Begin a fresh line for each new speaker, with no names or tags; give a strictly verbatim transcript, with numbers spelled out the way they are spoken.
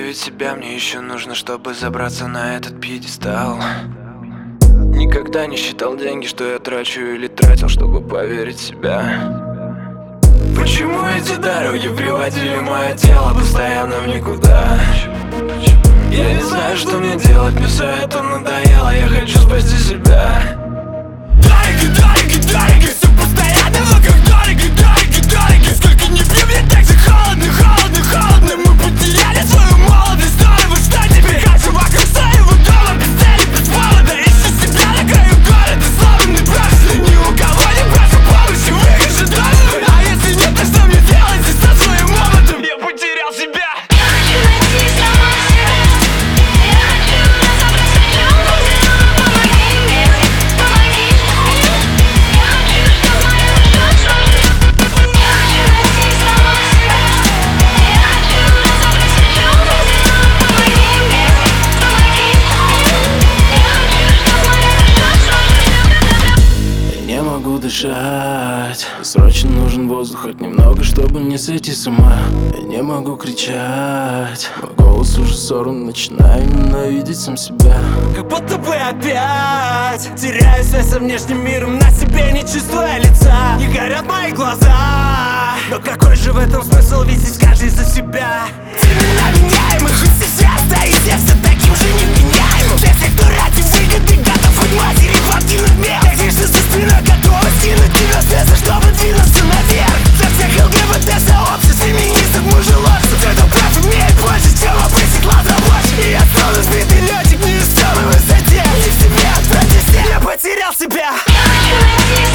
ведь себя мне еще нужно, чтобы забраться на этот пьедестал. Никогда не считал деньги, что я трачу или тратил, чтобы поверить в себя. Почему эти дороги приводили мое тело постоянно в никуда? Я не знаю, что мне делать, мне все это надоело, я хочу спасти себя.
Дороги, дороги, дороги, все постоянно вокруг дороги, дороги, дороги. Сколько не пью, мне так же холодно, холодно, холодно. Мы потеряли свою молодость, здорово, что теперь? Хожу вокруг своего дома, без цели, без повода. Ищу себя на краю города, сломанный прошлый. Ни у кого не прошу помощи, выхожу дома. А если нет, то что мне делать здесь со своим опытом? Я потерял себя.
Дышать. Срочно нужен воздух, хоть немного, чтобы не сойти с ума. Я не могу кричать, мой голос уже сорван, начинаю ненавидеть сам себя.
Как будто бы опять теряю связь со внешним миром, на себе не чувствуя лица. Не горят мои глаза, но какой же в этом смысл, ведь здесь каждый за себя. Времена меняемых, хоть сейчас, да и все все таким же невменяемым. Для всех, кто ради выгоды готов хоть матери подкинуть мех. Конечно, со спиной готова скинуть тебя с места, чтобы двинуться наверх. За всех ЛГБТ-сообществ, феминистов, мужеложцев. Кто прав имеет больше, чем обычных лаврабочих. И я словно сбитый летчик, не на самой высоте. Не в себе, против себя, я потерял себя.